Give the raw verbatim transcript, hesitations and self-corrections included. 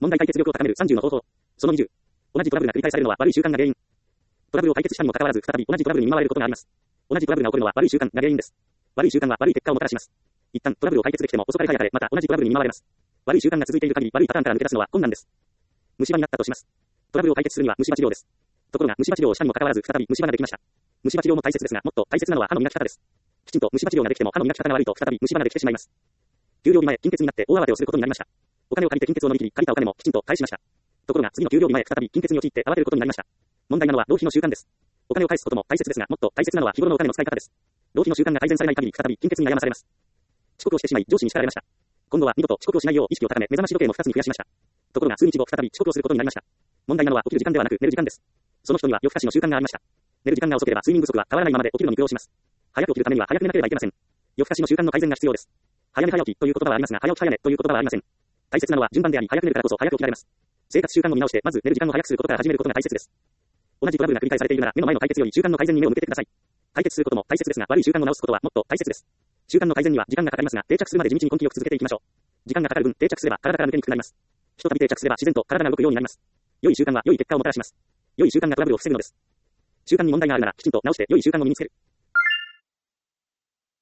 問題解決力を高めるさんじゅうの方法。そのにじゅう。同じトラブルが繰り返されるのは悪い習慣が原因。トラブルを解決したにもかかわらず再び同じトラブルに見舞われることがあります。同じトラブルが起こるのは悪い習慣が原因です。悪い習慣は悪い結果をもたらします。一旦トラブルを解決できても遅かれ早かれまた同じトラブルに見舞われます。悪い習慣が続いている限り悪いパターンから抜け出すのは困難です。虫歯になったとします。トラブルを解決するには虫歯治療です。ところが虫歯治療をしたにもかかわらず再び虫歯ができました。虫歯治療も大切ですがもっと大切なのは歯の磨き方です。きちんと虫歯治療ができても歯の磨き方が悪いと再び虫歯ができてしまいます。給料日前、金欠になって大慌てをすることになりました。お金を借りて金欠を乗り切り、借りたお金もきちんと返しました。ところが次の給料日前、再び金欠に陥って慌てることになりました。問題なのは浪費の習慣です。お金を返すことも大切ですが、もっと大切なのは日頃のお金の使い方です。浪費の習慣が改善されない限り再び金欠に悩まされます。遅刻をしてしまい上司に叱られました。今度は二度と遅刻をしないよう意識を高め、目覚まし時計も二つに増やしました。ところが数日後再び遅刻をすることになりました。問題なのは起きる時間ではなく寝る時間です。その人には夜更かしの習慣がありました。寝る時間が遅ければ睡眠不足は変わらないままで起きるのに苦労します。早く起きるためには早く寝なければいけません。夜更かしの習慣の改善が必要です。早寝早起きという言葉はありますが、早起き早寝という言葉はありません。大切なのは順番であり、早く寝るからこそ早く起きられます。生活習慣を見直して、まず寝る時間を早くすることから始めることが大切です。同じトラブルが繰り返されているなら、目の前の解決より習慣の改善に目を向けてください。解決することも大切ですが、悪い習慣を直すことはもっと大切です。習慣の改善には時間がかかりますが、定着するまで地道に根気よく続けていきましょう。時間がかかる分、定着すれば体から抜けにくくなります。ひとたび定着すれば自然と体が動くようになります。良い習慣は良い結果をもたらします。良い習慣がトラブルを防ぐのです。習慣に問題があるなら、きちんと直して良い習慣を身につける。